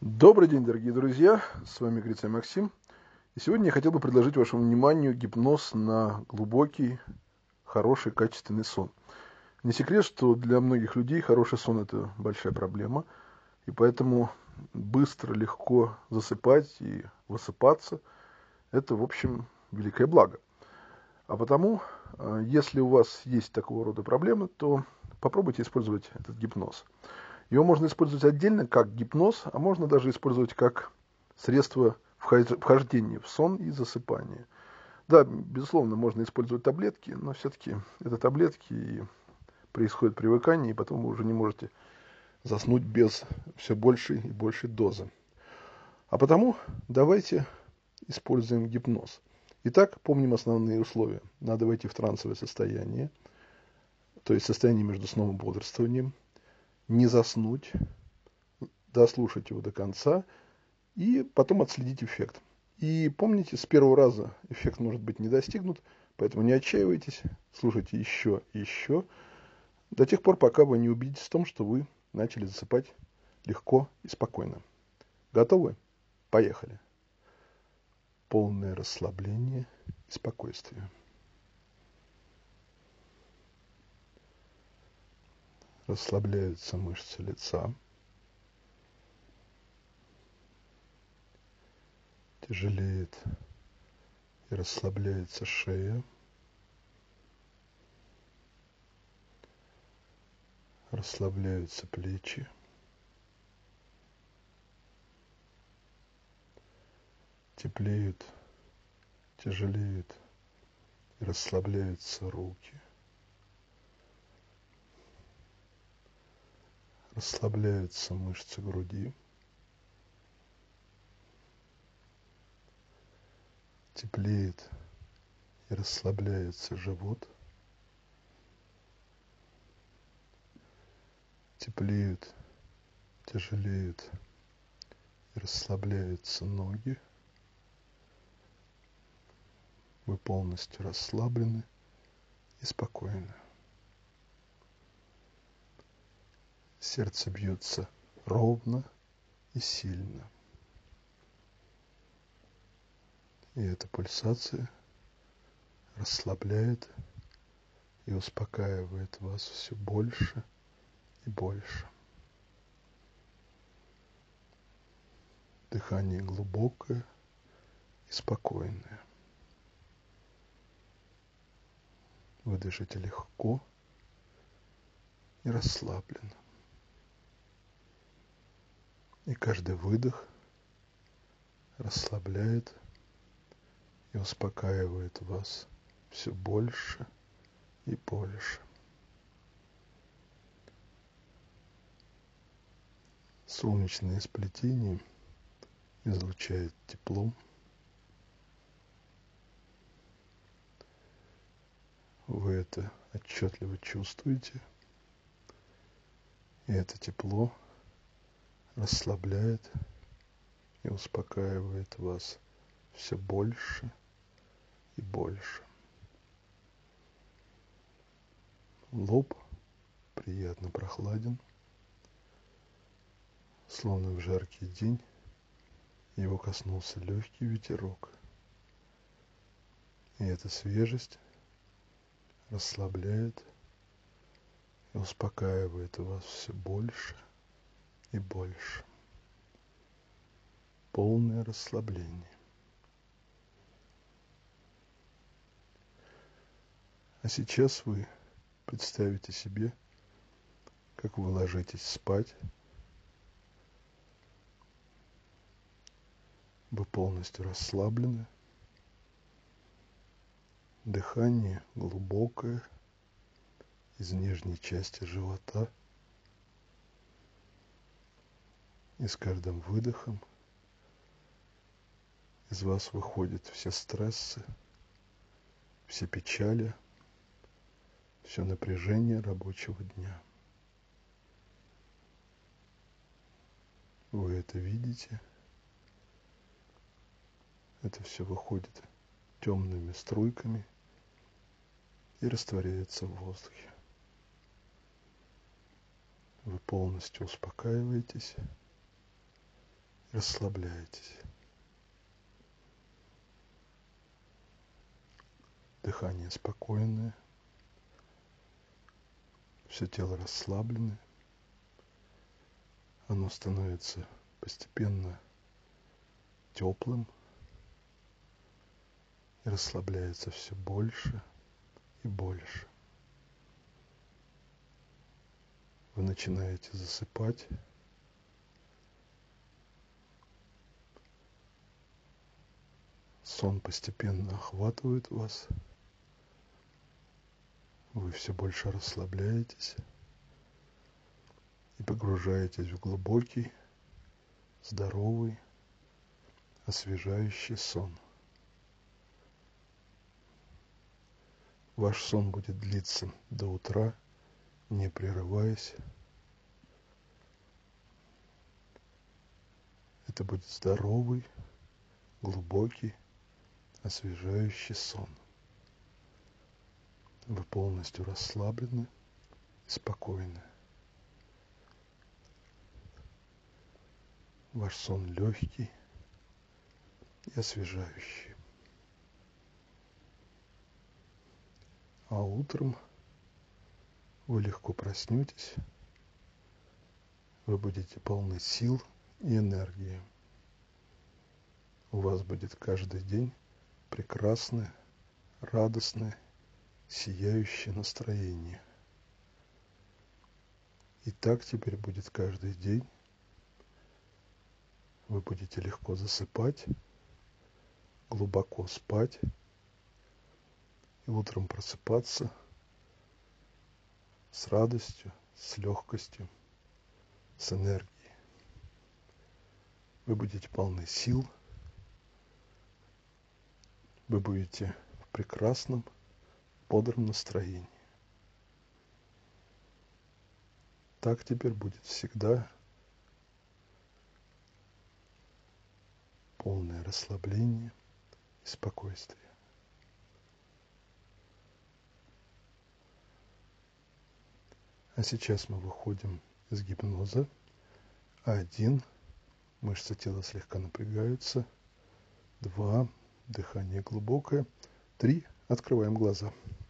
Добрый день, дорогие друзья, с вами Грицай Максим. И сегодня я хотел бы предложить вашему вниманию гипноз на глубокий, хороший, качественный сон. Не секрет, что для многих людей хороший сон – это большая проблема, и поэтому быстро, легко засыпать и высыпаться – это, в общем, великое благо. А потому, если у вас есть такого рода проблемы, то попробуйте использовать этот гипноз. Его можно использовать отдельно как гипноз, а можно даже использовать как средство вхождения в сон и засыпания. Да, безусловно, можно использовать таблетки, но все-таки это таблетки, и происходит привыкание, и потом вы уже не можете заснуть без все большей и большей дозы. А потому давайте используем гипноз. Итак, помним основные условия. Надо войти в трансовое состояние, то есть состояние между сном и бодрствованием, не заснуть, дослушать его до конца и потом отследить эффект. И помните, с первого раза эффект может быть не достигнут, поэтому не отчаивайтесь, слушайте еще и еще, до тех пор, пока вы не убедитесь в том, что вы начали засыпать легко и спокойно. Готовы? Поехали. Полное расслабление и спокойствие. Расслабляются мышцы лица. Тяжелеет и расслабляется шея. Расслабляются плечи. Теплеют, тяжелеют и расслабляются руки. Расслабляются мышцы груди. Теплеет и расслабляется живот. Теплеют, тяжелеют и расслабляются ноги. Вы полностью расслаблены и спокойны. Сердце бьется ровно и сильно. И эта пульсация расслабляет и успокаивает вас все больше и больше. Дыхание глубокое и спокойное. Вы дышите легко и расслабленно. И каждый выдох расслабляет и успокаивает вас все больше и больше. Солнечное сплетение излучает тепло. Вы это отчетливо чувствуете. И это тепло расслабляет и успокаивает вас все больше и больше. Лоб приятно прохладен, словно в жаркий день его коснулся легкий ветерок. И эта свежесть расслабляет и успокаивает вас все больше и больше. Полное расслабление. А сейчас вы представите себе, как вы ложитесь спать. Вы полностью расслаблены. Дыхание глубокое из нижней части живота. И с каждым выдохом из вас выходят все стрессы, все печали, все напряжение рабочего дня. Вы это видите. Это все выходит темными струйками и растворяется в воздухе. Вы полностью успокаиваетесь расслабляетесь. Дыхание спокойное, все тело расслаблено, оно становится постепенно теплым и расслабляется все больше и больше. Вы начинаете засыпать. Сон постепенно охватывает вас. Вы все больше расслабляетесь и погружаетесь в глубокий, здоровый, освежающий сон. Ваш сон будет длиться до утра, не прерываясь. Это будет здоровый, глубокий, освежающий сон. Вы полностью расслаблены и спокойны. Ваш сон легкий и освежающий. А утром вы легко проснетесь, вы будете полны сил и энергии. У вас будет каждый день прекрасное, радостное, сияющее настроение. И так теперь будет каждый день. Вы будете легко засыпать, глубоко спать и утром просыпаться с радостью, с легкостью, с энергией. Вы будете полны сил, вы будете в прекрасном, бодром настроении. Так теперь будет всегда. Полное расслабление и спокойствие. А сейчас мы выходим из гипноза. 1. Мышцы тела слегка напрягаются. 2. Дыхание глубокое. 3. Открываем глаза.